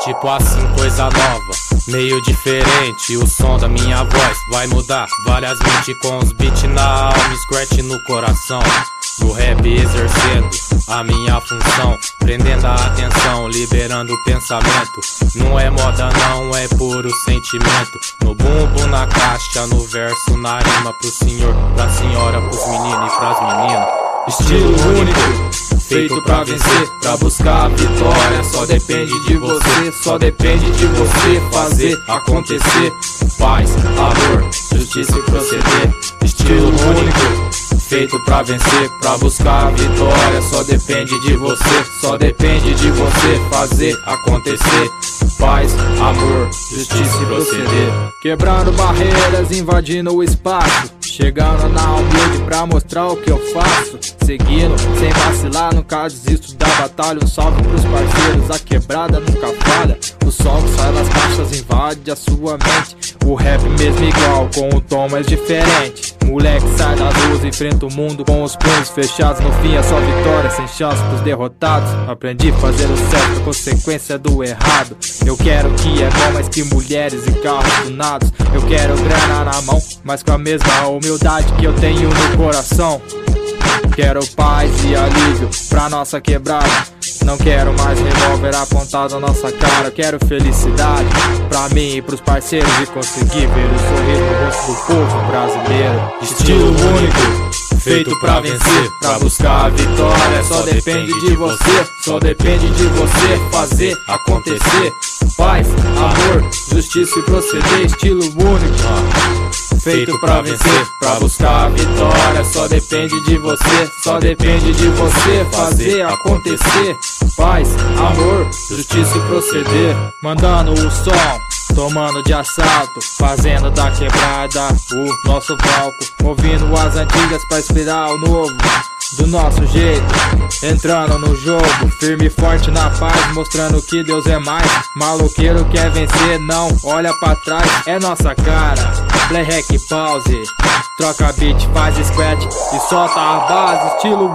Tipo assim, coisa nova, meio diferente. O som da minha voz vai mudar várias mentes, com os beats na alma, scratch no coração. No rap exercendo a minha função, prendendo a atenção, liberando o pensamento. Não é moda não, é puro sentimento. No bumbum, na caixa, no verso, na rima. Pro senhor, pra senhora, pros meninos e pras meninas. Estilo único, feito pra vencer, pra buscar a vitória. Só depende de você, só depende de você fazer acontecer. Paz, amor, justiça e proceder. Estilo único, feito pra vencer, pra buscar a vitória. Só depende de você, só depende de você fazer acontecer. Paz, amor, justiça e proceder. Quebrando barreiras, invadindo o espaço, chegando na humilde pra mostrar o que eu faço. Seguindo, sem vacilar, nunca desisto da batalha. Um salve pros parceiros, a quebrada nunca falha. O som que sai das caixas invade a sua mente. O rap mesmo igual, com um tom mais diferente. Moleque sai da luz, enfrenta o mundo com os punhos fechados. No fim é só vitória, sem chance pros derrotados. Aprendi a fazer o certo, a consequência do errado. Eu quero o que é bom, mas que mulheres e carros tunados. Eu quero grana na mão, mas com a mesma humildade que eu tenho no coração. Quero paz e alívio pra nossa quebrada. Não quero mais revólver apontado na nossa cara. Quero felicidade pra mim e pros parceiros, e conseguir ver o sorriso no rosto do povo brasileiro. Estilo único, feito pra vencer, pra buscar a vitória. Só depende de você, só depende de você fazer acontecer. Paz, amor, justiça e proceder. Estilo único, feito pra vencer, pra buscar a vitória. Só depende de você, só depende de você fazer acontecer. Paz, amor, justiça e proceder. Mandando o som, tomando de assalto, fazendo da quebrada o nosso palco. Ouvindo as antigas pra inspirar o novo, do nosso jeito, entrando no jogo, firme e forte na paz, mostrando que Deus é mais. Maloqueiro quer vencer, não olha pra trás, é nossa cara. Play, hack, pause, troca beat, faz scratch e solta a base. Estilo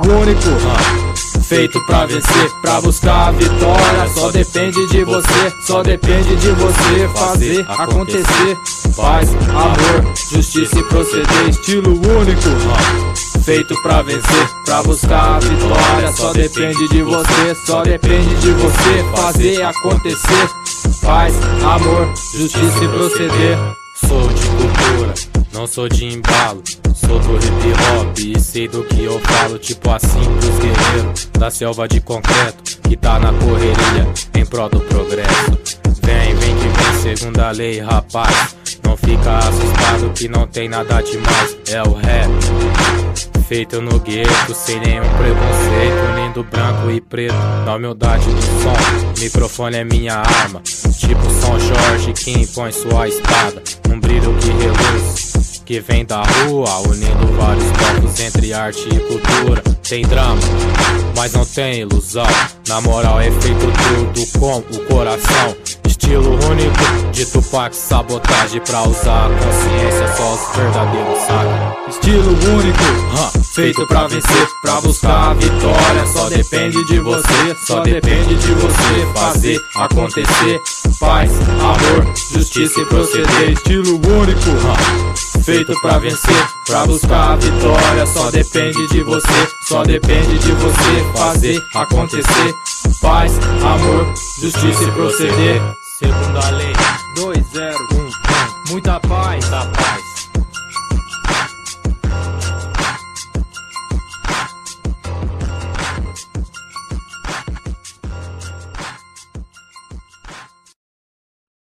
único, feito pra vencer, pra buscar a vitória. Só depende de você, só depende de você fazer acontecer. Paz, amor, justiça e proceder. Estilo único, feito pra vencer, pra buscar a vitória. Só depende de você, só depende de você fazer acontecer. Paz, amor, justiça e proceder. Sou de cultura, não sou de embalo. Sou do hip hop e sei do que eu falo. Tipo assim pros guerreiros da selva de concreto, que tá na correria em prol do progresso. Vem, vem que vem, segunda lei, rapaz. Não fica assustado que não tem nada demais. É o rap feito no gueto, sem nenhum preconceito, lindo branco e preto, na humildade do som. Microfone é minha arma, tipo São Jorge que impõe sua espada. Um brilho que reluz, que vem da rua, unindo vários povos entre arte e cultura. Tem drama, mas não tem ilusão. Na moral é feito tudo com o coração. Estilo único, de Tupac, sabotagem pra usar a consciência, só os verdadeiros sabem. Estilo único, feito pra vencer, pra buscar a vitória. Só depende de você, só depende de você fazer acontecer. Paz, amor, justiça e proceder. Estilo único, feito pra vencer, pra buscar a vitória. Só depende de você, só depende de você fazer acontecer. Paz, amor, justiça e proceder. Segunda lei, 201, muita paz, muita paz.